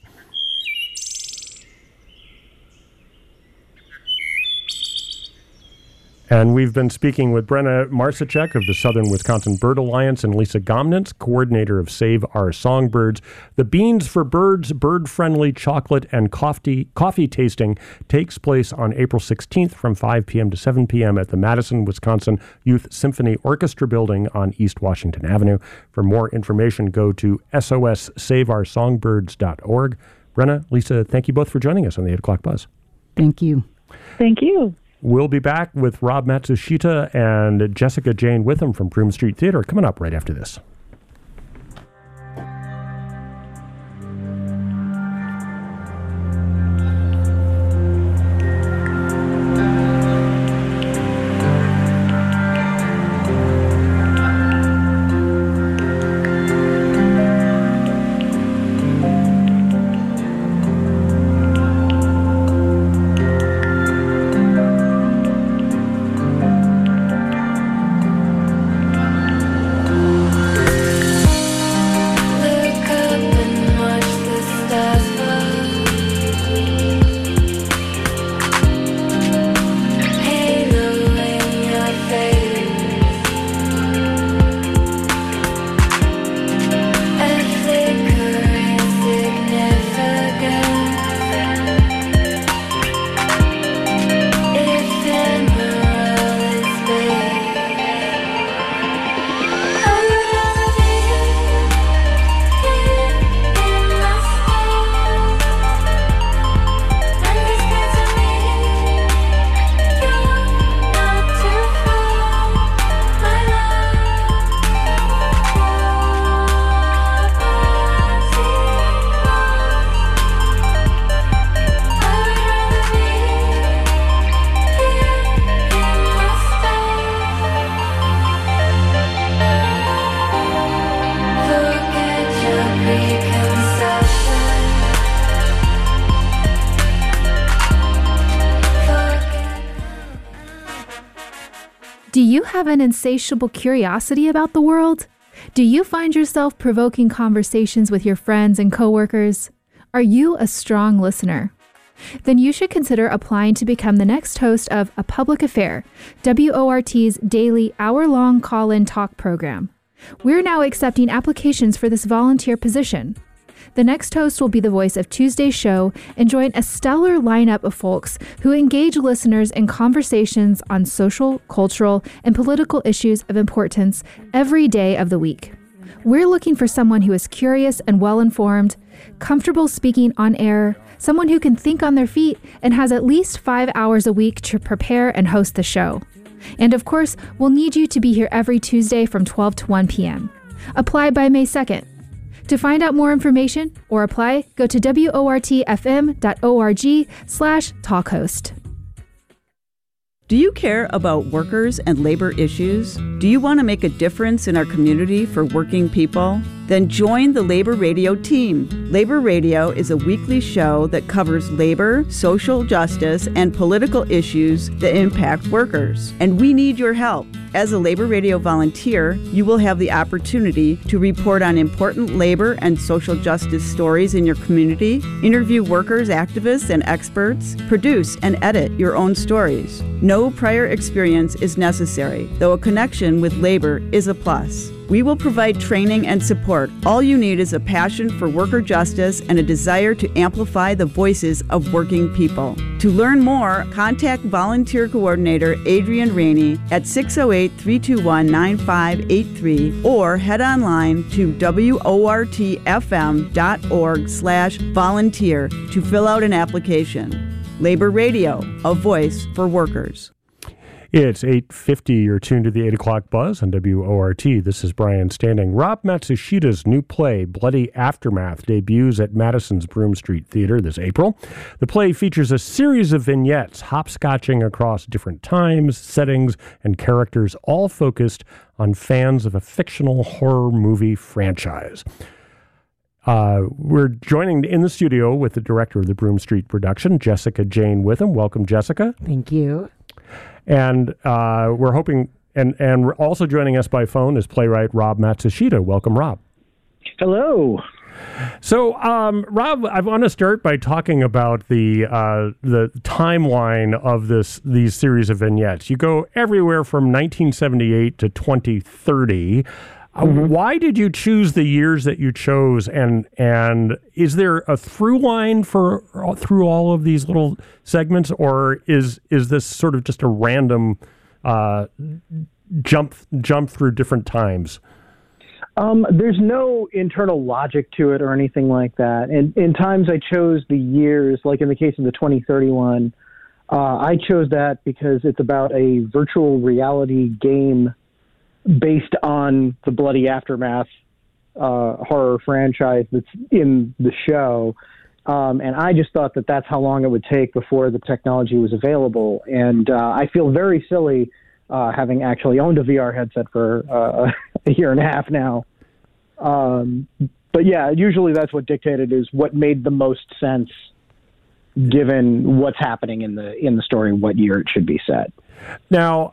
And we've been speaking with Brenna Marcichek of the Southern Wisconsin Bird Alliance and Lisa Gomnitz, coordinator of Save Our Songbirds. The Beans for Birds bird-friendly chocolate and coffee tasting takes place on April 16th from 5 p.m. to 7 p.m. at the Madison, Wisconsin Youth Symphony Orchestra Building on East Washington Avenue. For more information, go to sossaveoursongbirds.org. Brenna, Lisa, thank you both for joining us on the 8 o'clock Buzz. Thank you. Thank you. We'll be back with Rob Matsushita and Jessica Jane Witham from Broome Street Theater coming up right after this. Do you have an insatiable curiosity about the world? Do you find yourself provoking conversations with your friends and coworkers? Are you a strong listener? Then you should consider applying to become the next host of A Public Affair, WORT's daily hour-long call-in talk program. We're now accepting applications for this volunteer position. The next host will be the voice of Tuesday's show and join a stellar lineup of folks who engage listeners in conversations on social, cultural, and political issues of importance every day of the week. We're looking for someone who is curious and well-informed, comfortable speaking on air, someone who can think on their feet, and has at least 5 hours a week to prepare and host the show. And of course, we'll need you to be here every Tuesday from 12 to 1 p.m. Apply by May 2nd. To find out more information or apply, go to wortfm.org/talkhost. Do you care about workers and labor issues? Do you want to make a difference in our community for working people? Then join the Labor Radio team. Labor Radio is a weekly show that covers labor, social justice, and political issues that impact workers. And we need your help. As a Labor Radio volunteer, you will have the opportunity to report on important labor and social justice stories in your community, interview workers, activists, and experts, produce and edit your own stories. No prior experience is necessary, though a connection with labor is a plus. We will provide training and support. All you need is a passion for worker justice and a desire to amplify the voices of working people. To learn more, contact Volunteer Coordinator Adrian Rainey at 608-321-9583 or head online to wortfm.org/volunteer to fill out an application. Labor Radio, a voice for workers. It's 8:50. You're tuned to the 8 o'clock buzz on WORT. This is Brian Standing. Rob Matsushita's new play, Bloody Aftermath, debuts at Madison's Broome Street Theater this April. The play features a series of vignettes hopscotching across different times, settings, and characters, all focused on fans of a fictional horror movie franchise. We're joining in the studio with the director of the Broome Street production, Jessica Jane Witham. Welcome, Jessica. Thank you. And we're hoping, and also joining us by phone is playwright Rob Matsushita. Welcome, Rob. Hello. So, Rob, I want to start by talking about the timeline of these series of vignettes. You go everywhere from 1978 to 2030. Why did you choose the years that you chose, and is there a through line through all of these little segments, or is this sort of just a random jump through different times? There's no internal logic to it or anything like that. And in times I chose the years, like in the case of the 2031, I chose that because it's about a virtual reality game based on the Bloody Aftermath horror franchise that's in the show. And I just thought that that's how long it would take before the technology was available. And I feel very silly having actually owned a VR headset for a year and a half now. But yeah, usually that's what dictated is what made the most sense given what's happening in the story, what year it should be set. Now,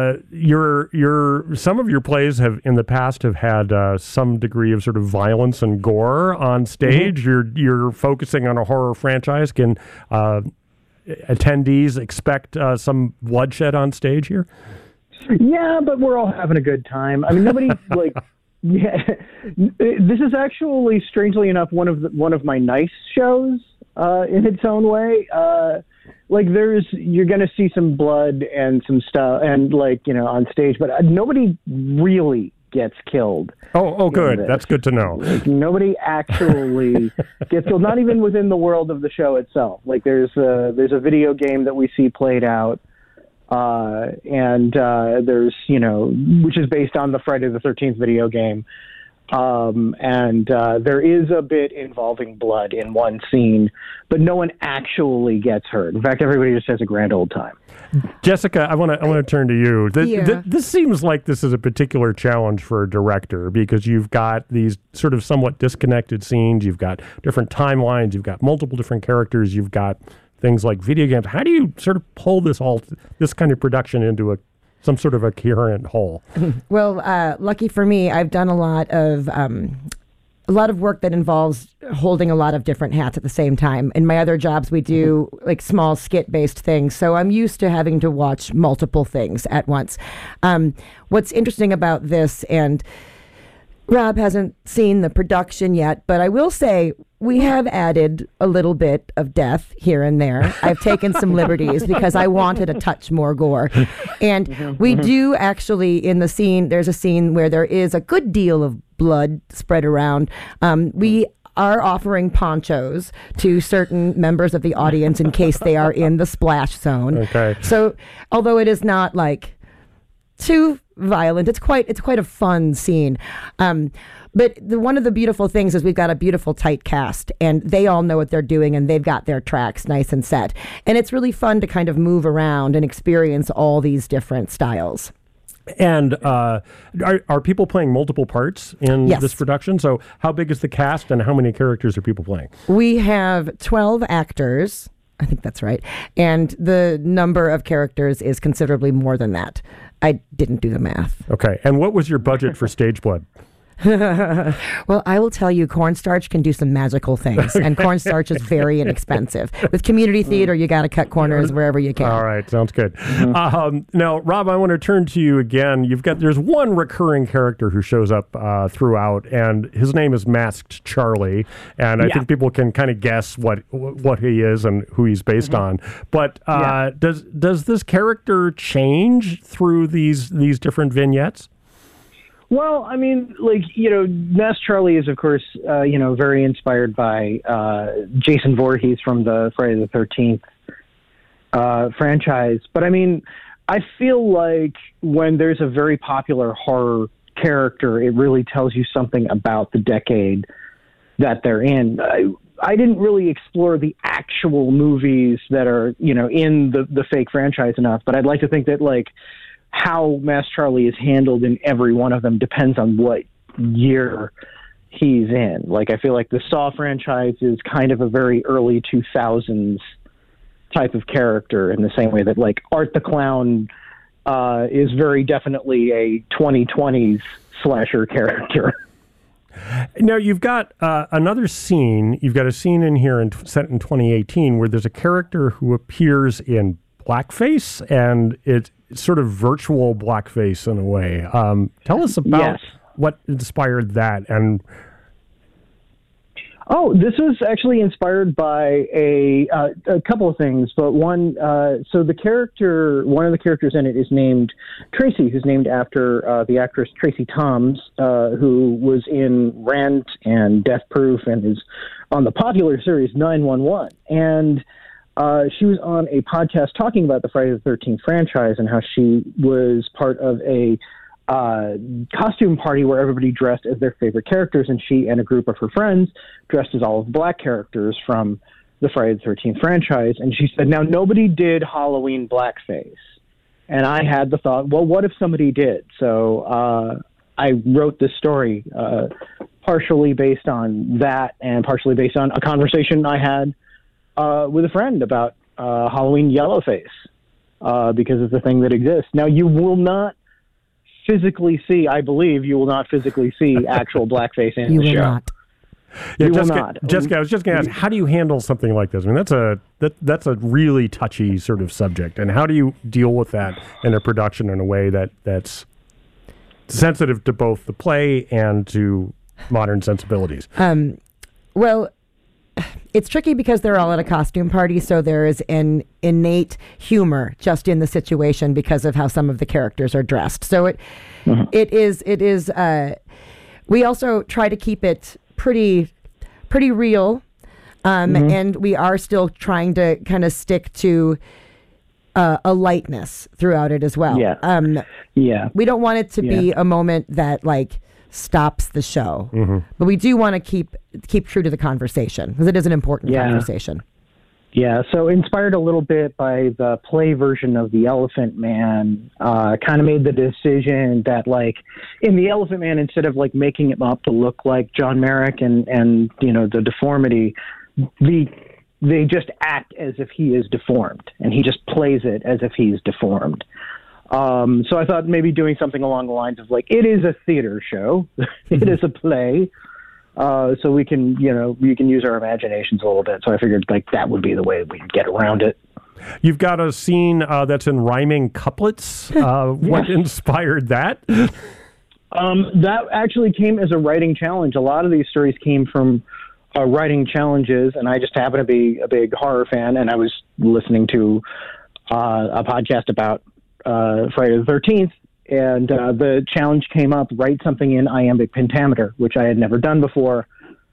some of your plays have in the past have had some degree of sort of violence and gore on stage. Mm-hmm. You're focusing on a horror franchise. Can attendees expect some bloodshed on stage here? Yeah, but we're all having a good time. I mean, nobody yeah. This is actually, strangely enough, one of my nice shows in its own way. You're going to see some blood and some stuff and on stage, but nobody really gets killed. Oh, good. That's good to know. Nobody actually gets killed, not even within the world of the show itself. There's a video game that we see played out, and there's, which is based on the Friday the 13th video game. And there is a bit involving blood in one scene, but no one actually gets hurt. In fact, everybody just has a grand old time. Jessica, I want to turn to you. This seems like this is a particular challenge for a director because you've got these sort of somewhat disconnected scenes. You've got different timelines. You've got multiple different characters. You've got things like video games. How do you sort of pull this kind of production into some sort of a coherent whole. Well, lucky for me, I've done a lot of work that involves holding a lot of different hats at the same time. In my other jobs, we do like small skit-based things, so I'm used to having to watch multiple things at once. What's interesting about this, and Rob hasn't seen the production yet, but I will say we have added a little bit of death here and there. I've taken some liberties because I wanted a touch more gore. And we do actually, in the scene, there's a scene where there is a good deal of blood spread around. We are offering ponchos to certain members of the audience in case they are in the splash zone. Okay. So although it is not like too violent, it's quite a fun scene. But one of the beautiful things is we've got a beautiful tight cast, and they all know what they're doing, and they've got their tracks nice and set. And it's really fun to kind of move around and experience all these different styles. And are people playing multiple parts in Yes. this production? So how big is the cast, and how many characters are people playing? We have 12 actors. I think that's right. And the number of characters is considerably more than that. I didn't do the math. Okay. And what was your budget for Stage Blood? Well, I will tell you, cornstarch can do some magical things, and cornstarch is very inexpensive. With community theater, you got to cut corners wherever you can. All right, sounds good. Now, Rob, I want to turn to you again. There's one recurring character who shows up throughout, and his name is Masked Charlie, and I think people can kind of guess what he is and who he's based on. But does this character change through these different vignettes? Well, I mean, Masked Charlie is, of course, very inspired by Jason Voorhees from the Friday the 13th franchise. But, I mean, I feel like when there's a very popular horror character, it really tells you something about the decade that they're in. I didn't really explore the actual movies that are, in the fake franchise enough, but I'd like to think that, how Masked Charlie is handled in every one of them depends on what year he's in. I feel like the Saw franchise is kind of a very early 2000s type of character, in the same way that Art the Clown is very definitely a 2020s slasher character. Now, you've got another scene. You've got a scene in here set in 2018 where there's a character who appears in blackface, and it's sort of virtual blackface in a way. Tell us about what inspired that. And this was actually inspired by a couple of things, but one, so one of the characters in it is named Tracy, who's named after the actress Tracy Toms, who was in Rent and Death Proof and is on the popular series 911. And she was on a podcast talking about the Friday the 13th franchise and how she was part of a costume party where everybody dressed as their favorite characters, and she and a group of her friends dressed as all of the black characters from the Friday the 13th franchise. And she said, now, nobody did Halloween blackface. And I had the thought, well, what if somebody did? So I wrote this story partially based on that and partially based on a conversation I had with a friend about Halloween yellowface, because it's a thing that exists. Now, you will not physically see, I believe, actual blackface in the show. Not. Yeah, you Jessica, will not. Jessica, I was just going to ask, how do you handle something like this? I mean, that's a really touchy sort of subject, and how do you deal with that in a production in a way that's sensitive to both the play and to modern sensibilities? Well, it's tricky because they're all at a costume party, so there is an innate humor just in the situation because of how some of the characters are dressed. So it is. We also try to keep it pretty real, and we are still trying to kind of stick to a lightness throughout it as well. We don't want it to be a moment that stops the show, but we do want to keep true to the conversation because it is an important conversation. Yeah, so inspired a little bit by the play version of The Elephant Man, kind of made the decision that, in The Elephant Man, instead of, making him up to look like John Merrick and the deformity, they just act as if he is deformed, and he just plays it as if he's deformed. So I thought maybe doing something along the lines of like, it is a theater show. It is a play. So we can use our imaginations a little bit. So I figured like that would be the way we could get around it. You've got a scene that's in rhyming couplets. What inspired that? That actually came as a writing challenge. A lot of these stories came from writing challenges, and I just happen to be a big horror fan, and I was listening to a podcast about Friday the 13th, and the challenge came up, write something in iambic pentameter, which I had never done before.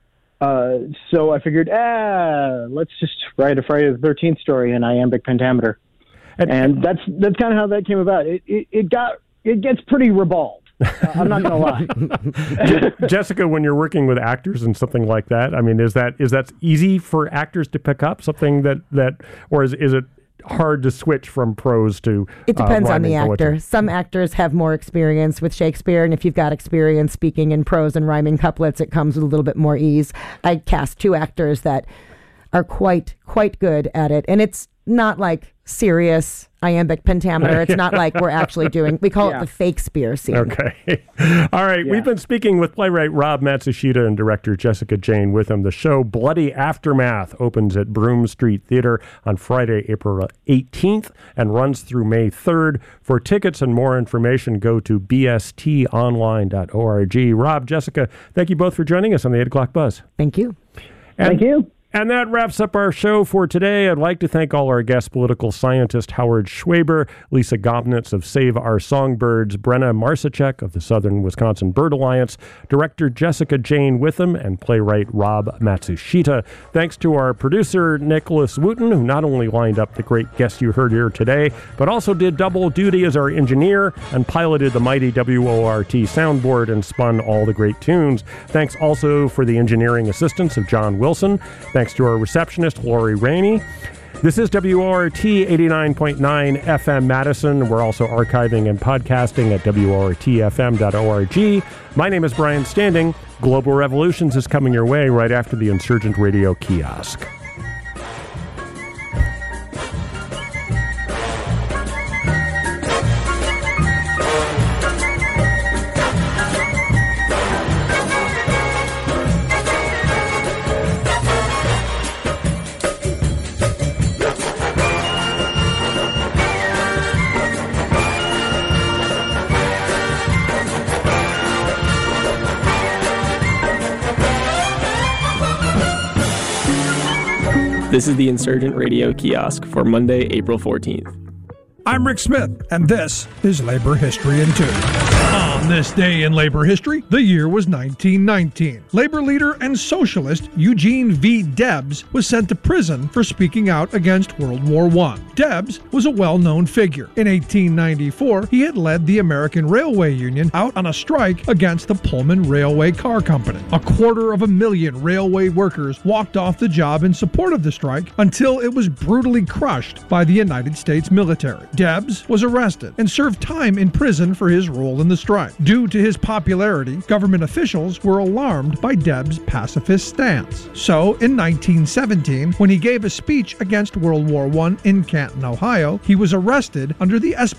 So I figured, let's just write a Friday the 13th story in iambic pentameter. And that's kind of how that came about. It gets pretty ribald. I'm not going to lie. Jessica, when you're working with actors and something like that, I mean, is that easy for actors to pick up something that or is it hard to switch from prose to It depends on the actor. Poetry? Some actors have more experience with Shakespeare, and if you've got experience speaking in prose and rhyming couplets, it comes with a little bit more ease. I cast 2 actors that are quite good at it, and it's not like serious iambic pentameter. It's not like we're actually doing, we call it the Fakespeare scene. Okay. All right. We've been speaking with playwright Rob Matsushita and director Jessica Jane Witham. The show Bloody Aftermath opens at Broome Street Theater on Friday, April 18th and runs through May 3rd. For tickets and more information, go to bstonline.org. Rob, Jessica, thank you both for joining us on the 8 o'clock Buzz. Thank you. Thank you. And that wraps up our show for today. I'd like to thank all our guests, political scientist Howard Schwaber, Lisa Gobnitz of Save Our Songbirds, Brenna Marsacek of the Southern Wisconsin Bird Alliance, director Jessica Jane Witham, and playwright Rob Matsushita. Thanks to our producer, Nicholas Wooten, who not only lined up the great guests you heard here today, but also did double duty as our engineer and piloted the mighty WORT soundboard and spun all the great tunes. Thanks also for the engineering assistance of John Wilson. Thanks to our receptionist, Lori Rainey. This is WORT 89.9 FM Madison. We're also archiving and podcasting at WORTFM.org. My name is Brian Standing. Global Revolutions is coming your way right after the Insurgent Radio kiosk. This is the Insurgent Radio kiosk for Monday, April 14th. I'm Rick Smith, and this is Labor History in 2. On this day in labor history, the year was 1919. Labor leader and socialist Eugene V. Debs was sent to prison for speaking out against World War I. Debs was a well-known figure. In 1894, he had led the American Railway Union out on a strike against the Pullman Railway Car Company. 250,000 railway workers walked off the job in support of the strike until it was brutally crushed by the United States military. Debs was arrested and served time in prison for his role in the strike. Due to his popularity, government officials were alarmed by Debs' pacifist stance. So, in 1917, when he gave a speech against World War I in Canton, Ohio, he was arrested under the